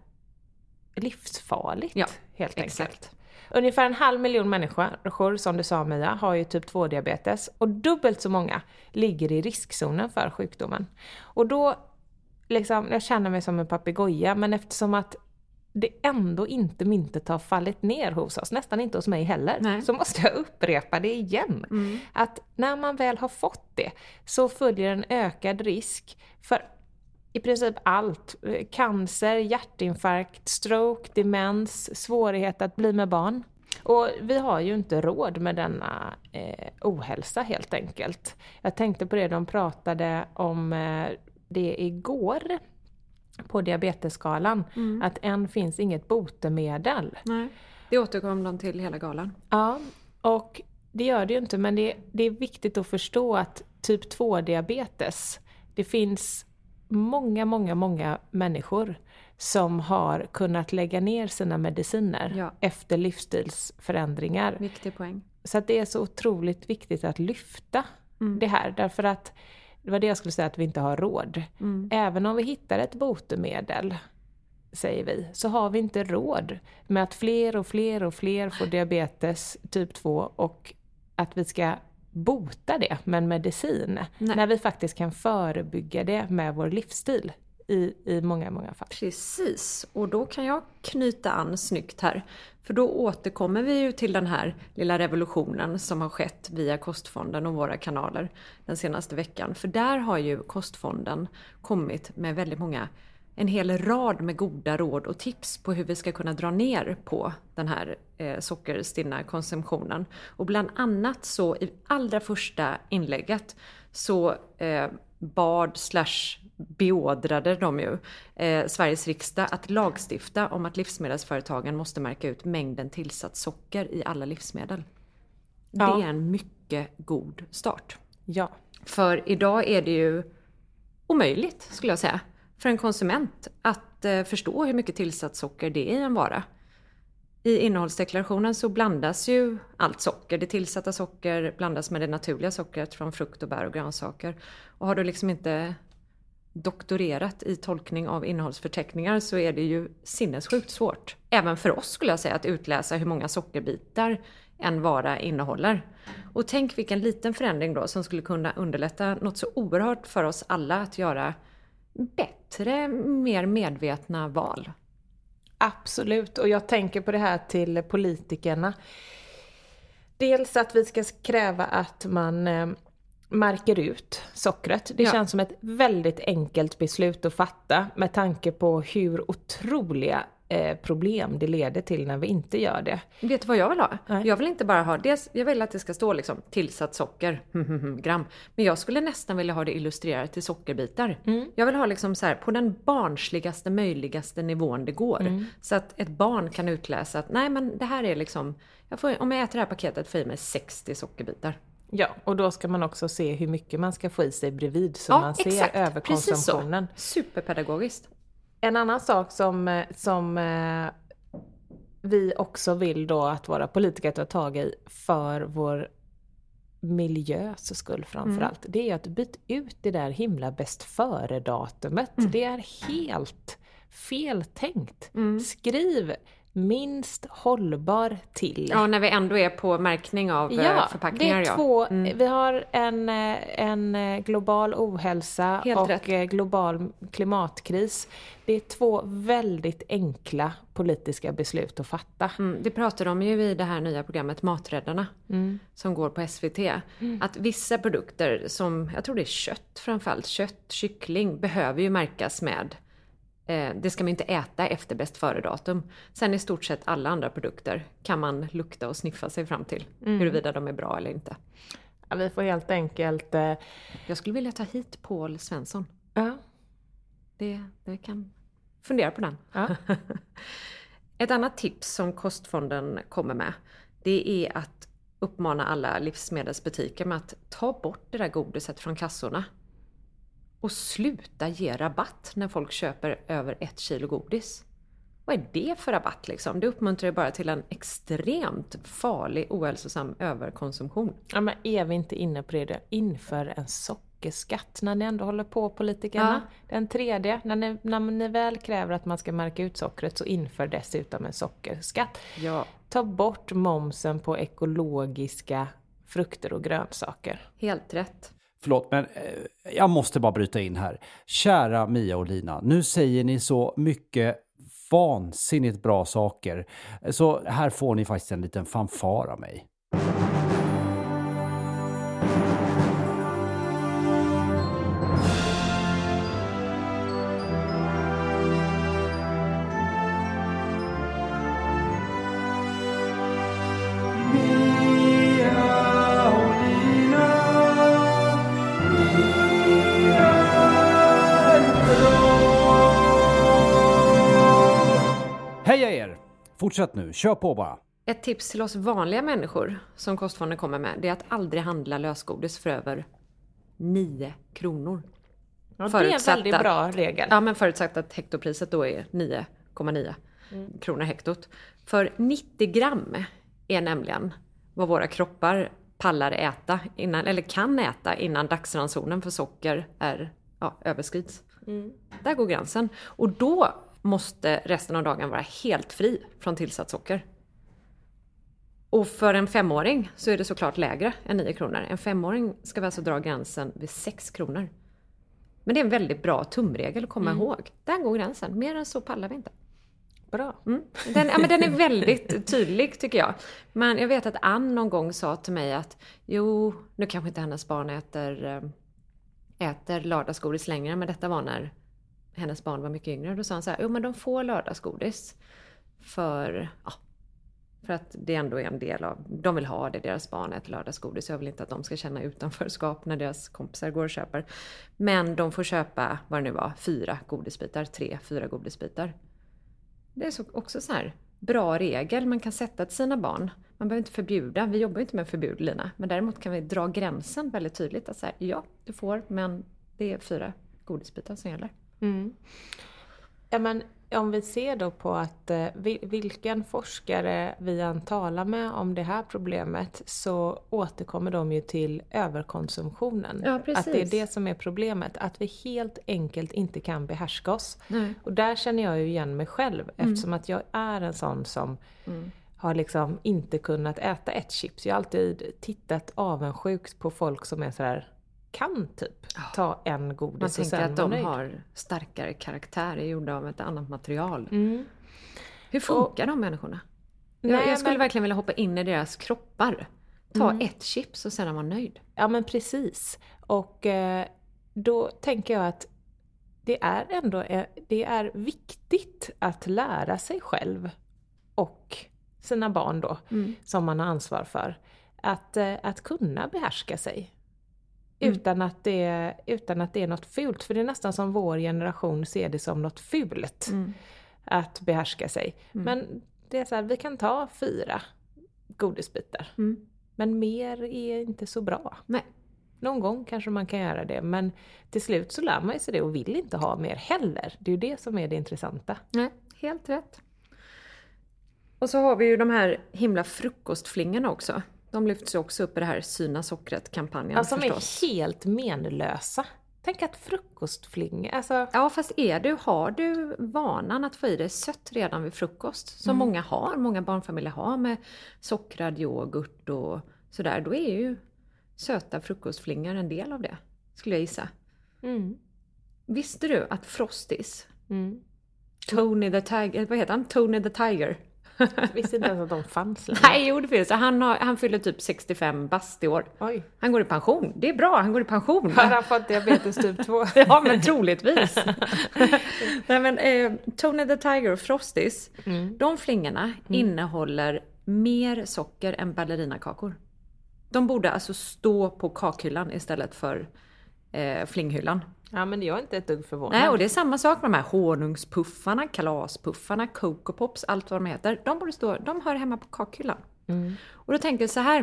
Speaker 6: livsfarligt.
Speaker 5: Ja,
Speaker 6: helt
Speaker 5: exakt.
Speaker 6: enkelt. Ungefär en halv miljon människor, som du sa Mia, har ju typ två diabetes. Och dubbelt så många ligger i riskzonen för sjukdomen. Och då, liksom, jag känner mig som en papegoja, men eftersom att det ändå inte myntet har fallit ner hos oss, nästan inte hos mig heller,
Speaker 5: Nej.
Speaker 6: så måste jag upprepa det igen.
Speaker 5: Mm.
Speaker 6: Att när man väl har fått det så följer en ökad risk för i princip allt. Cancer, hjärtinfarkt, stroke, demens, svårighet att bli med barn. Och vi har ju inte råd med denna eh, ohälsa helt enkelt. Jag tänkte på det, de pratade om eh, det igår på diabetesskalan. Mm. Att än finns inget botemedel.
Speaker 5: Nej, det återkom de till hela galan.
Speaker 6: Ja, och det gör det ju inte. Men det, det är viktigt att förstå att typ två diabetes, det finns många, många, många människor som har kunnat lägga ner sina mediciner
Speaker 5: ja.
Speaker 6: efter livsstilsförändringar.
Speaker 5: Viktig poäng.
Speaker 6: Så att det är så otroligt viktigt att lyfta mm. det här. Därför att det var det jag skulle säga, att vi inte har råd. Mm. Även om vi hittar ett botemedel, säger vi, så har vi inte råd med att fler och fler och fler får diabetes typ två och att vi ska bota det med en medicin. Nej. När vi faktiskt kan förebygga det med vår livsstil i, i många, många fall.
Speaker 5: Precis, och då kan jag knyta an snyggt här. För då återkommer vi ju till den här lilla revolutionen som har skett via Kostfonden och våra kanaler den senaste veckan. För där har ju Kostfonden kommit med väldigt många, en hel rad med goda råd och tips på hur vi ska kunna dra ner på den här eh, sockerstinna konsumtionen. Och bland annat så i allra första inlägget så eh, bad slash beordrade de ju eh, Sveriges riksdag att lagstifta om att livsmedelsföretagen måste märka ut mängden tillsatt socker i alla livsmedel. Ja. Det är en mycket god start.
Speaker 6: Ja.
Speaker 5: För idag är det ju omöjligt, skulle jag säga, för en konsument att eh, förstå hur mycket tillsatt socker det är i en vara. I innehållsdeklarationen så blandas ju allt socker. Det tillsatta socker blandas med det naturliga sockret från frukt och bär och grönsaker. Och har du liksom inte doktorerat i tolkning av innehållsförteckningar så är det ju sinnessjukt svårt. Även för oss skulle jag säga att utläsa hur många sockerbitar en vara innehåller. Och tänk vilken liten förändring då som skulle kunna underlätta något så oerhört för oss alla att göra bättre, mer medvetna val.
Speaker 6: Absolut, och jag tänker på det här till politikerna. Dels att vi ska kräva att man eh, märker ut sockret. Det ja. känns som ett väldigt enkelt beslut att fatta med tanke på hur otroliga eh, problem det leder till när vi inte gör det.
Speaker 5: Vet du vad jag vill ha?
Speaker 6: Nej.
Speaker 5: Jag vill inte bara ha det, jag vill att det ska stå liksom tillsatt socker gram. Men jag skulle nästan vilja ha det illustrerat till sockerbitar. Mm. Jag vill ha liksom så här på den barnsligaste möjligaste nivån det går. Mm. Så att ett barn kan utläsa att nej men det här är liksom, jag får, om jag äter det här paketet får jag i mig sextio sockerbitar.
Speaker 6: Ja, och då ska man också se hur mycket man ska få i sig bredvid så
Speaker 5: ja,
Speaker 6: man ser
Speaker 5: exakt.
Speaker 6: överkonsumtionen.
Speaker 5: Superpedagogiskt.
Speaker 6: En annan sak som, som eh, vi också vill då att våra politiker tar tag i för vår miljös skull framförallt, mm. det är att byta ut det där himla bäst före-datumet. Mm. Det är helt feltänkt. Mm. Skriv minst hållbar till.
Speaker 5: Ja, när vi ändå är på märkning av
Speaker 6: ja,
Speaker 5: förpackningar.
Speaker 6: Det är två, ja. mm. Vi har en, en global ohälsa helt och rätt. Global klimatkris. Det är två väldigt enkla politiska beslut att fatta.
Speaker 5: Mm, det pratar de ju i det här nya programmet Maträddarna mm. som går på S V T. Mm. Att vissa produkter som, jag tror det är kött framförallt, kött, kyckling behöver ju märkas med det ska man inte äta efter bäst före-datum. Sen i stort sett alla andra produkter kan man lukta och sniffa sig fram till. Mm. Huruvida de är bra eller inte.
Speaker 6: Ja, vi får helt enkelt... Eh...
Speaker 5: Jag skulle vilja ta hit Paul Svensson.
Speaker 6: Ja.
Speaker 5: Det, det kan fundera på den.
Speaker 6: Ja.
Speaker 5: Ett annat tips som Kostfonden kommer med, det är att uppmana alla livsmedelsbutiker med att ta bort det där godiset från kassorna. Och sluta ge rabatt när folk köper över ett kilo godis. Vad är det för rabatt liksom? Det uppmuntrar ju bara till en extremt farlig, ohälsosam överkonsumtion.
Speaker 6: Ja, men är vi inte inne på det? Inför en sockerskatt när ni ändå håller på, politikerna. Ja. Den tredje, när ni, när ni väl kräver att man ska märka ut sockret, så inför dessutom en sockerskatt.
Speaker 5: Ja.
Speaker 6: Ta bort momsen på ekologiska frukter och grönsaker.
Speaker 5: Helt rätt.
Speaker 4: Förlåt, men eh, jag måste bara bryta in här. Kära Mia och Lina, nu säger ni så mycket vansinnigt bra saker. Så här får ni faktiskt en liten fanfar av mig. Heja er! Fortsätt nu, kör på bara.
Speaker 5: Ett tips till oss vanliga människor som Kostfonden kommer med, det är att aldrig handla lösgodis för över nio kronor.
Speaker 6: Ja, det är en väldigt
Speaker 5: att,
Speaker 6: bra regel.
Speaker 5: Ja, men förutsatt att hektopriset då är nio komma nio mm. kronor hektot. För nittio gram är nämligen vad våra kroppar pallar äta innan, eller kan äta innan dagsransonen för socker är ja, överskrids. Mm. Där går gränsen. Och då måste resten av dagen vara helt fri från tillsatt socker. Och för en femåring så är det såklart lägre än nio kronor. En femåring ska vi alltså dra gränsen vid sex kronor. Men det är en väldigt bra tumregel att komma mm. ihåg. Där går gränsen. Mer än så pallar vi inte.
Speaker 6: Bra.
Speaker 5: Mm. Den, ja, men den är väldigt tydlig tycker jag. Men jag vet att Ann någon gång sa till mig att jo, nu kanske inte hennes barn äter, äter lördagsgodis längre. Men detta var när hennes barn var mycket yngre. Då sa han så här, jo men de får lördagsgodis. För, ja, för att det ändå är en del av, de vill ha det, deras barn äter lördagsgodis. Jag vill inte att de ska känna utanförskap när deras kompisar går och köper. Men de får köpa, vad det nu var, fyra godisbitar, tre, fyra godisbitar. Det är så, också så här bra regel man kan sätta till sina barn. Man behöver inte förbjuda, vi jobbar inte med förbud, Lina. Men däremot kan vi dra gränsen väldigt tydligt. Att säga, ja, du får, men det är fyra godisbitar som gäller.
Speaker 6: Mm. Ja, men om vi ser då på att eh, vilken forskare vi än talar med om det här problemet, så återkommer de ju till överkonsumtionen.
Speaker 5: Ja, precis.
Speaker 6: Att det är det som är problemet, att vi helt enkelt inte kan behärska oss.
Speaker 5: Nej.
Speaker 6: Och där känner jag ju igen mig själv, mm. eftersom att jag är en sån som mm. har liksom inte kunnat äta ett chips. Jag har alltid tittat avundsjukt på folk som är så här, kan typ ta en godis.
Speaker 5: Man tänker
Speaker 6: och
Speaker 5: att de
Speaker 6: nöjd.
Speaker 5: har starkare karaktär, är gjorda av ett annat material.
Speaker 6: Mm.
Speaker 5: Hur funkar och, de människorna? Jag,
Speaker 6: nej,
Speaker 5: jag skulle
Speaker 6: men,
Speaker 5: verkligen vilja hoppa in i deras kroppar. Ta
Speaker 6: mm.
Speaker 5: ett chips och sedan vara nöjd.
Speaker 6: Ja, men precis. Och eh, då tänker jag att det är ändå det är viktigt att lära sig själv och sina barn då, mm. som man har ansvar för. Att, eh, att kunna behärska sig. Mm. Utan, att det, utan att det är något fult. För det är nästan som vår generation ser det som något fult. Mm. Att behärska sig. Mm. Men det är så här, vi kan ta fyra godisbitar. Mm. Men mer är inte så bra.
Speaker 5: Nej.
Speaker 6: Någon gång kanske man kan göra det. Men till slut så lär man sig det och vill inte ha mer heller. Det är ju det som är det intressanta.
Speaker 5: Nej, helt rätt. Och så har vi ju de här himla frukostflingorna också. De lyfts ju också upp i det här syna sockret-kampanjen
Speaker 6: Alltså de
Speaker 5: förstås.
Speaker 6: är helt menlösa. Tänk att frukostflinga, alltså...
Speaker 5: Ja, fast är du, har du vanan att få i dig sött redan vid frukost, som mm. många har, många barnfamiljer har med sockrad yoghurt och sådär, då är ju söta frukostflingor en del av det, skulle jag gissa. Mm. Visste du att Frosties, mm. Tony the Tiger, vad heter han? Tony the Tiger.
Speaker 6: Visste inte ens att de fanns längre.
Speaker 5: Nej, jo det finns. Han, har, han fyller typ sextiofem bast i år.
Speaker 6: Oj.
Speaker 5: Han går i pension. Det är bra, han går i pension.
Speaker 6: Har han fått diabetes typ två?
Speaker 5: Ja, men troligtvis. Nej, men, eh, Tony the Tiger och Frosties, mm. de flingorna mm. innehåller mer socker än ballerinakakor. De borde alltså stå på kakhyllan istället för eh, flinghyllan.
Speaker 6: Ja, men jag är inte ett dugg förvånad.
Speaker 5: Nej, och det är samma sak med de här honungspuffarna, kalaspuffarna, Coco Pops, allt vad de heter. De borde stå, de hör hemma på kakhyllan. Mm. Och då tänker jag så här,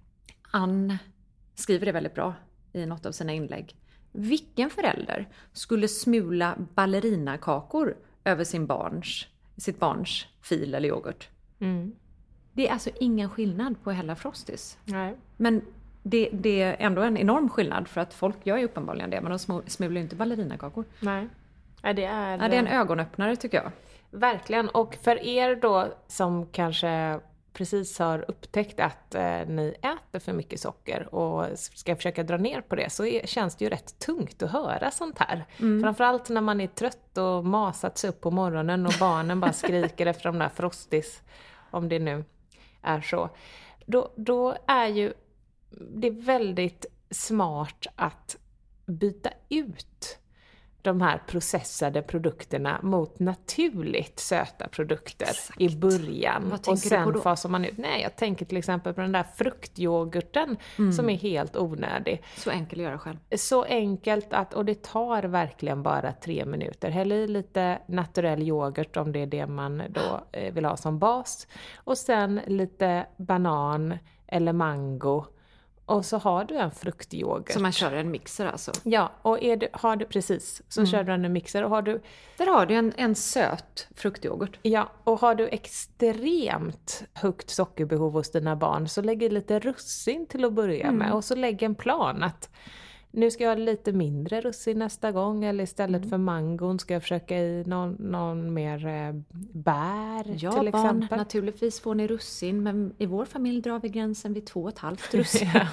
Speaker 5: Ann skriver det väldigt bra i något av sina inlägg. Vilken förälder skulle smula ballerinakakor över sin barns, sitt barns fil eller yoghurt? Mm. Det är alltså ingen skillnad på hela Frosties. Nej. Men det, det är ändå en enorm skillnad, för att folk gör ju uppenbarligen det, men de smular ju inte ballerinakakor.
Speaker 6: Nej. Ja, det är...
Speaker 5: Ja, det är en ögonöppnare tycker jag.
Speaker 6: Verkligen, och för er då som kanske precis har upptäckt att eh, ni äter för mycket socker och ska försöka dra ner på det, så är, känns det ju rätt tungt att höra sånt här. Mm. Framförallt när man är trött och masats upp på morgonen och barnen bara skriker efter de där Frosties, om det nu är så. Då, då är ju det är väldigt smart att byta ut de här processade produkterna mot naturligt söta produkter. Exakt. I början. Och sen fasar man ut. Nej, jag tänker till exempel på den där fruktyoghurten mm. som är helt onödig.
Speaker 5: Så enkelt att göra själv.
Speaker 6: Så enkelt att, och det tar verkligen bara tre minuter. Häll i lite naturell yoghurt om det är det man då vill ha som bas. Och sen lite banan eller mango. Och så har du en fruktyoghurt.
Speaker 5: Så man kör en mixer alltså?
Speaker 6: Ja, och är du, har du precis, så mm. kör du en mixer och har du...
Speaker 5: Där har du en, en söt fruktyoghurt.
Speaker 6: Ja, och har du extremt högt sockerbehov hos dina barn, så lägg i lite russin till att börja mm. med. Och så lägg en plan att nu ska jag ha lite mindre russin nästa gång, eller istället mm. för mangon ska jag försöka i någon, någon mer eh, bär
Speaker 5: ja,
Speaker 6: till exempel.
Speaker 5: Barn, naturligtvis får ni russin, men i vår familj drar vi gränsen vid två och ett halvt russin.
Speaker 6: ja.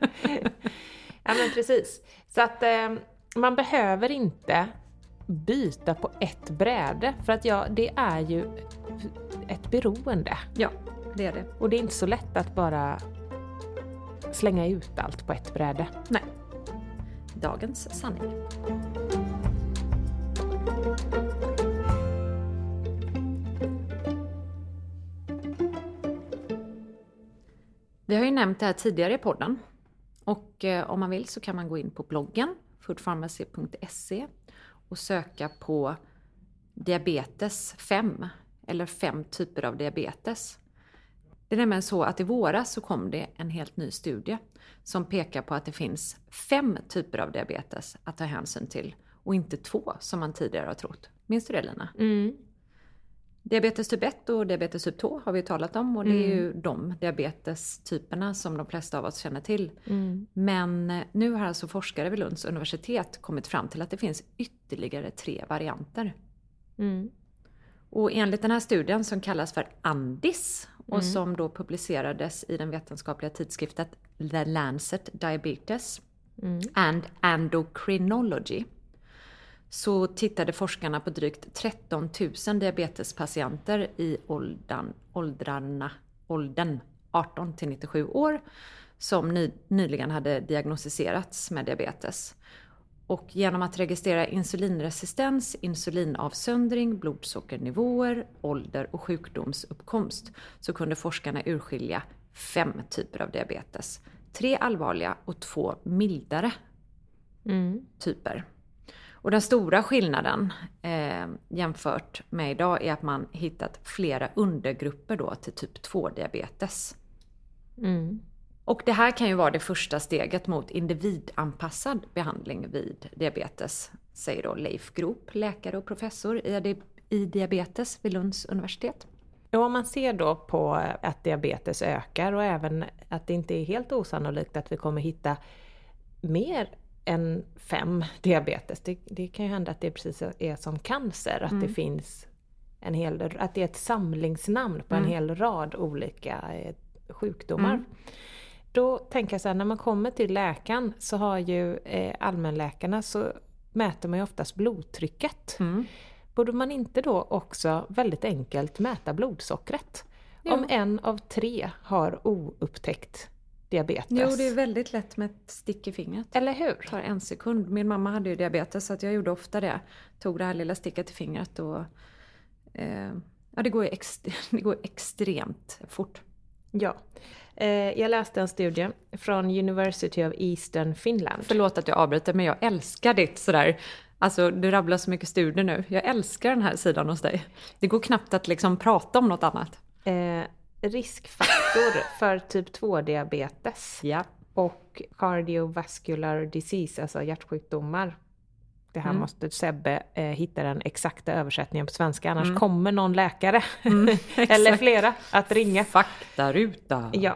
Speaker 6: ja, men precis. Så att eh, man behöver inte byta på ett bräde, för att ja, det är ju ett beroende.
Speaker 5: Ja, det är det.
Speaker 6: Och det är inte så lätt att bara slänga ut allt på ett bräde.
Speaker 5: Nej. Dagens sanning. Vi har ju nämnt det här tidigare i podden. Och eh, om man vill så kan man gå in på bloggen food pharmacy punkt se och söka på diabetes fem eller fem typer av diabetes. Det är nämligen så att i våras så kom det en helt ny studie som pekar på att det finns fem typer av diabetes att ta hänsyn till och inte två som man tidigare har trott. Minns du det, Lina? Mm. Diabetes typ ett och diabetes typ två har vi talat om, och det är ju mm. de diabetestyperna som de flesta av oss känner till. Mm. Men nu har alltså forskare vid Lunds universitet kommit fram till att det finns ytterligare tre varianter. Mm. Och enligt den här studien som kallas för ANDIS och mm. som då publicerades i den vetenskapliga tidskriften The Lancet Diabetes mm. and Endocrinology, så tittade forskarna på drygt tretton tusen diabetespatienter i åldern, åldrarna, åldern arton till nittiosju år som ny, nyligen hade diagnostiserats med diabetes. Och genom att registrera insulinresistens, insulinavsöndring, blodsockernivåer, ålder och sjukdomsuppkomst så kunde forskarna urskilja fem typer av diabetes. Tre allvarliga och två mildare mm. typer. Och den stora skillnaden eh, jämfört med idag är att man hittat flera undergrupper då till typ två diabetes. Mm. Och det här kan ju vara det första steget mot individanpassad behandling vid diabetes, säger då Leif Groop, läkare och professor i, i diabetes vid Lunds universitet.
Speaker 6: Och om man ser då på att diabetes ökar och även att det inte är helt osannolikt att vi kommer hitta mer än fem diabetes. Det, det kan ju hända att det precis är som cancer, att mm. det finns en hel, att det är ett samlingsnamn på mm. en hel rad olika eh, sjukdomar. Mm. Då tänker jag så här, när man kommer till läkaren så har ju eh, allmänläkarna så mäter man ju oftast blodtrycket. Mm. Borde man inte då också väldigt enkelt mäta blodsockret? Jo. Om en av tre har oupptäckt diabetes.
Speaker 5: Jo, det är väldigt lätt med ett stick i fingret.
Speaker 6: Eller hur?
Speaker 5: Det tar en sekund. Min mamma hade ju diabetes så att jag gjorde ofta det. Tog det här lilla sticket i fingret och eh, ja, det går ju ext- det går extremt fort.
Speaker 6: Ja. Eh, jag läste en studie från University of Eastern Finland.
Speaker 5: Förlåt att jag avbryter, men jag älskar ditt sådär. Alltså, du rabblar så mycket studier nu. Jag älskar den här sidan hos dig. Det går knappt att liksom prata om något annat.
Speaker 6: Eh, riskfaktor för typ två-diabetes
Speaker 5: ja.
Speaker 6: och cardiovascular disease, alltså hjärtsjukdomar. Det här mm. måste Sebbe eh, hitta den exakta översättningen på svenska, annars mm. kommer någon läkare mm, eller flera att ringa.
Speaker 5: Faktaruta.
Speaker 6: Ja.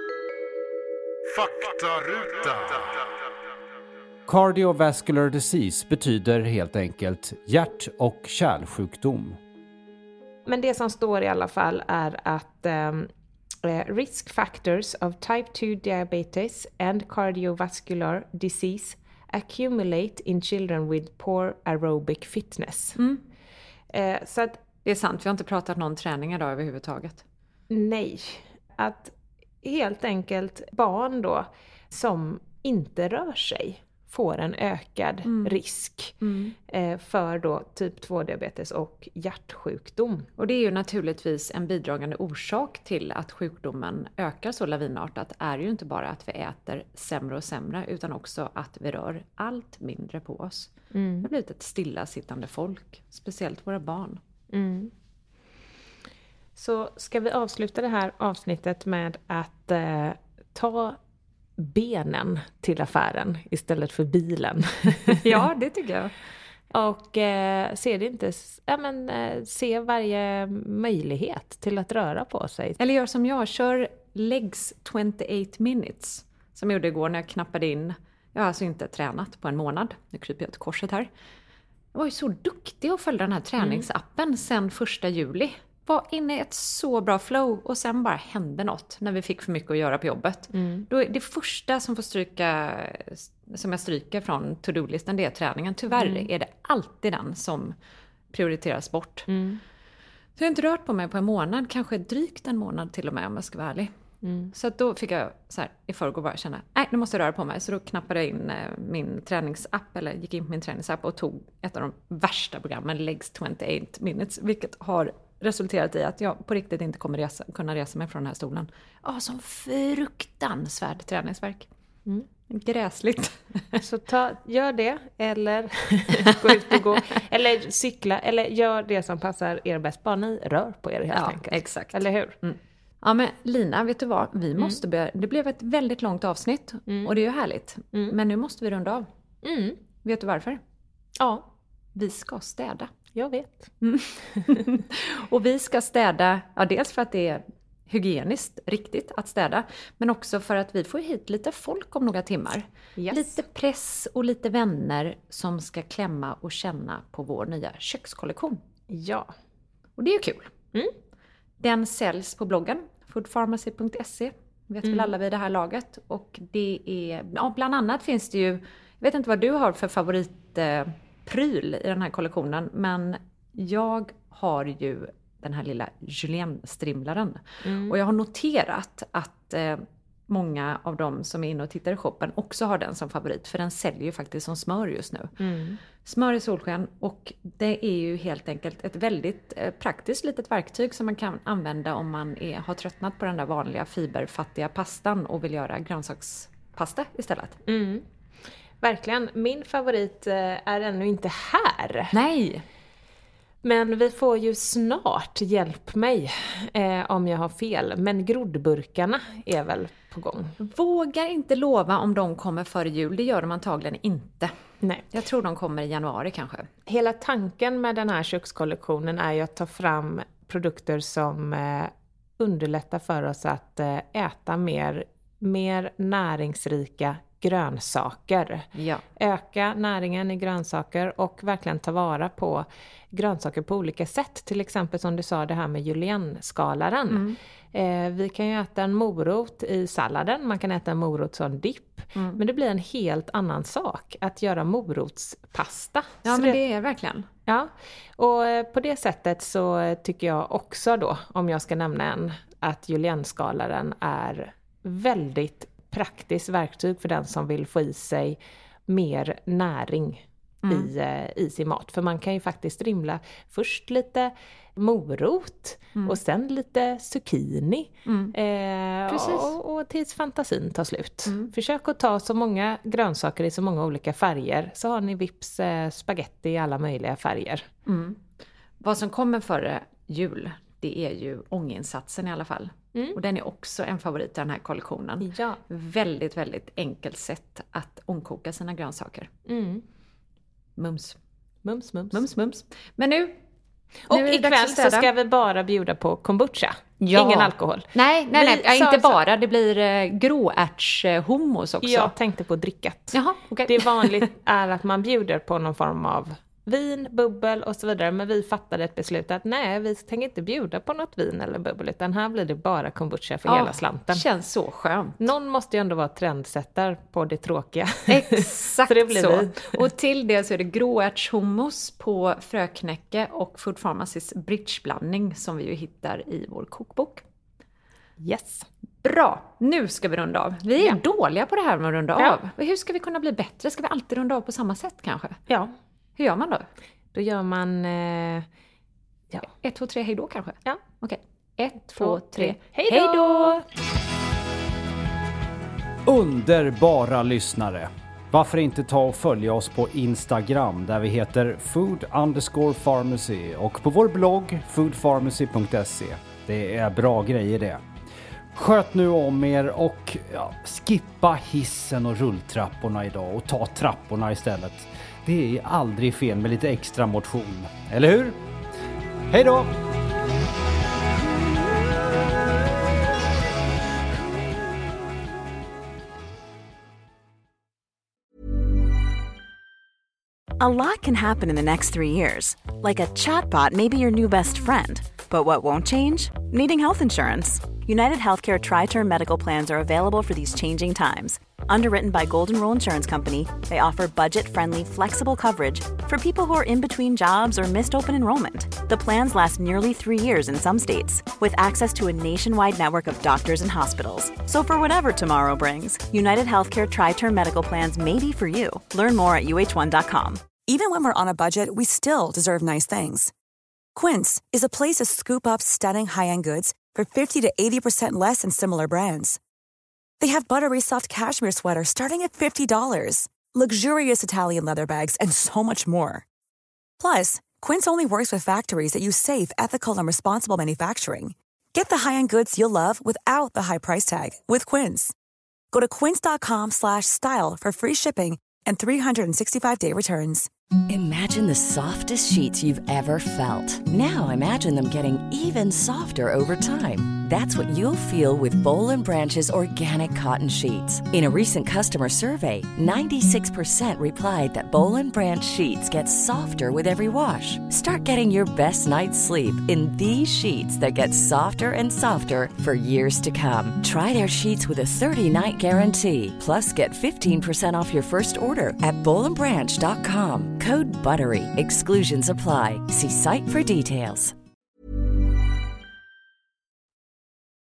Speaker 7: Faktaruta.
Speaker 4: Cardiovascular disease betyder helt enkelt hjärt- och kärlsjukdom.
Speaker 6: Men det som står i alla fall är att um, risk factors of type two diabetes and cardiovascular disease accumulate in children with poor aerobic fitness.
Speaker 5: Mm.
Speaker 6: Eh, så att,
Speaker 5: det är sant, vi har inte pratat någon träning idag överhuvudtaget.
Speaker 6: Nej, att helt enkelt barn då som inte rör sig får en ökad mm. risk mm. Eh, för då typ två-diabetes och hjärtsjukdom.
Speaker 5: Och det är ju naturligtvis en bidragande orsak till att sjukdomen ökar så lavinartat. Är ju inte bara att vi äter sämre och sämre utan också att vi rör allt mindre på oss. Mm. Det har blivit ett stillasittande folk, speciellt våra barn.
Speaker 6: Mm. Så ska vi avsluta det här avsnittet med att eh, ta benen till affären istället för bilen.
Speaker 5: Ja, det tycker jag.
Speaker 6: Och eh, se det inte, ja, men, eh, se varje möjlighet till att röra på sig.
Speaker 5: Eller gör som jag, kör legs twenty-eight minutes. Som jag gjorde igår när jag knappade in. Jag har alltså inte tränat på en månad. Nu kryper jag till korset här. Jag var ju så duktig att följa den här träningsappen mm. sedan första juli. Var inne i ett så bra flow och sen bara hände något när vi fick för mycket att göra på jobbet. Mm. Då är det första som får stryka, som jag stryker från to-do-listan, det är träningen. Tyvärr mm. är det alltid den som prioriteras bort. Mm. Så jag har inte rört på mig på en månad, kanske drygt en månad till och med om jag ska vara ärlig. Mm. Så att då fick jag så här, i förrgår bara känna, nej nu måste jag röra på mig. Så då knappade jag in eh, min träningsapp, eller gick in på min träningsapp och tog ett av de värsta programmen, Legs twenty-eight minutes, vilket har resulterat i att jag på riktigt inte kommer resa, kunna resa mig från den här stolen. Ja, som fruktansvärd träningsverk. Mm. Gräsligt.
Speaker 6: Så ta, gör det, eller gå ut och gå, eller cykla, eller gör det som passar er bäst. Bara ni rör på er helt
Speaker 5: ja,
Speaker 6: enkelt.
Speaker 5: Exakt.
Speaker 6: Eller hur? Mm.
Speaker 5: Ja, men Lina, vet du vad? Vi måste börja, det blev ett väldigt långt avsnitt mm. och det är ju härligt. Mm. Men nu måste vi runda av. Mm. Vet du varför?
Speaker 6: Ja.
Speaker 5: Vi ska städa.
Speaker 6: Jag vet.
Speaker 5: Mm. Och vi ska städa, ja, dels för att det är hygieniskt riktigt att städa, men också för att vi får hit lite folk om några timmar.
Speaker 6: Yes.
Speaker 5: Lite press och lite vänner som ska klämma och känna på vår nya kökskollektion.
Speaker 6: Ja.
Speaker 5: Och det är ju kul.
Speaker 6: Mm.
Speaker 5: Den säljs på bloggen food pharmacy punkt se. Vet mm. väl alla vid det här laget. Och det är, ja, bland annat finns det ju, jag vet inte vad du har för favoritpryl i den här kollektionen, men jag har ju den här lilla Julien-strimlaren. Mm. Och jag har noterat att eh, många av dem som är inne och tittar i shoppen också har den som favorit. För den säljer ju faktiskt som smör just nu. Mm. Smör i solsken, och det är ju helt enkelt ett väldigt eh, praktiskt litet verktyg som man kan använda om man är, har tröttnat på den där vanliga fiberfattiga pastan och vill göra grönsakspasta istället.
Speaker 6: Mm. Verkligen. Min favorit eh, är ännu inte här.
Speaker 5: Nej!
Speaker 6: Men vi får ju snart, hjälp mig eh, om jag har fel. Men groddburkarna är väl på gång.
Speaker 5: Vågar inte lova om de kommer före jul. Det gör de antagligen inte.
Speaker 6: Nej.
Speaker 5: Jag tror de kommer i januari kanske.
Speaker 6: Hela tanken med den här kökskollektionen är ju att ta fram produkter som eh, underlättar för oss att eh, äta mer, mer näringsrika grönsaker.
Speaker 5: Ja.
Speaker 6: Öka näringen i grönsaker och verkligen ta vara på grönsaker på olika sätt. Till exempel som du sa, det här med julienskalaren. Mm. Eh, vi kan ju äta en morot i salladen, man kan äta en morot som dipp. Mm. Men det blir en helt annan sak att göra morotspasta.
Speaker 5: Ja,
Speaker 6: så
Speaker 5: men
Speaker 6: det,
Speaker 5: det är verkligen.
Speaker 6: Ja, och eh, på det sättet så tycker jag också då, om jag ska nämna en, att julienskalaren är väldigt praktiskt verktyg för den som vill få i sig mer näring mm. i, i sin mat. För man kan ju faktiskt rimla först lite morot mm. och sen lite zucchini mm. eh, och, och tills fantasin tar slut. Mm. Försök att ta så många grönsaker i så många olika färger, så har ni vips eh, spaghetti i alla möjliga färger.
Speaker 5: Mm. Vad som kommer före jul, det är ju ånginsatsen i alla fall. Mm. Och den är också en favorit i den här kollektionen.
Speaker 6: Ja.
Speaker 5: Väldigt, väldigt enkelt sätt att ångkoka sina grönsaker.
Speaker 6: Mm.
Speaker 5: Mums.
Speaker 6: Mums, mums.
Speaker 5: Mums, mums. Men nu...
Speaker 6: Och
Speaker 5: nu
Speaker 6: ikväll så ska vi bara bjuda på kombucha.
Speaker 5: Ja.
Speaker 6: Ingen alkohol.
Speaker 5: Nej, nej, nej. nej inte
Speaker 6: så,
Speaker 5: bara. Det blir eh, gråärtshummus också.
Speaker 6: Jag tänkte på drickat.
Speaker 5: Jaha, okay.
Speaker 6: Det vanligt är att man bjuder på någon form av vin, bubbel och så vidare. Men vi fattade ett beslut att nej, vi tänker inte bjuda på något vin eller bubbel. Utan här blir det bara kombucha för ja, hela slanten.
Speaker 5: Känns så skönt.
Speaker 6: Någon måste ju ändå vara trendsättare på det tråkiga.
Speaker 5: Exakt
Speaker 6: så. Det blir
Speaker 5: så.
Speaker 6: Vi.
Speaker 5: Och till det så är det gråärtshummus på fröknäcke och Food Pharmacys bridgeblandning som vi ju hittar i vår kokbok.
Speaker 6: Yes.
Speaker 5: Bra, nu ska vi runda av. Vi är
Speaker 6: ja.
Speaker 5: dåliga på det här med att runda
Speaker 6: ja.
Speaker 5: av. Hur ska vi kunna bli bättre? Ska vi alltid runda av på samma sätt kanske?
Speaker 6: Ja.
Speaker 5: Hur gör man då?
Speaker 6: Då gör man... Eh, ja.
Speaker 5: Ett, två, tre, hej då kanske?
Speaker 6: Ja.
Speaker 5: Okej. Ett, två, tre,
Speaker 6: hej då!
Speaker 4: Underbara lyssnare. Varför inte ta och följa oss på Instagram där vi heter food underscore pharmacy och på vår blogg food pharmacy punkt se. Det är bra grejer det. Sköt nu om er och ja, skippa hissen och rulltrapporna idag och ta trapporna istället. Det är aldrig fel med lite extra motion, eller hur? Hej då!
Speaker 8: A lot can happen in the next three years. Like a chatbot may be your new best friend. But what won't change? Needing health insurance. United Healthcare Tri-Term Medical Plans are available for these changing times. Underwritten by Golden Rule Insurance Company, they offer budget-friendly, flexible coverage for people who are in between jobs or missed open enrollment. The plans last nearly three years in some states, with access to a nationwide network of doctors and hospitals. So for whatever tomorrow brings, United Healthcare Tri-Term Medical Plans may be for you. Learn more at U H one dot com.
Speaker 7: Even when we're on a budget, we still deserve nice things. Quince is a place to scoop up stunning high-end goods for fifty to eighty percent less than similar brands. They have buttery soft cashmere sweaters starting at fifty dollars, luxurious Italian leather bags, and so much more. Plus, Quince only works with factories that use safe, ethical, and responsible manufacturing. Get the high-end goods you'll love without the high price tag with Quince. Go to quince dot com slash style for free shipping and three sixty-five day returns.
Speaker 10: Imagine the softest sheets you've ever felt. Now imagine them getting even softer over time. That's what you'll feel with Boll and Branch's organic cotton sheets. In a recent customer survey, ninety-six percent replied that Boll and Branch sheets get softer with every wash. Start getting your best night's sleep in these sheets that get softer and softer for years to come. Try their sheets with a thirty night guarantee. Plus, get fifteen percent off your first order at boll and branch dot com. Code BUTTERY. Exclusions apply. See site for details.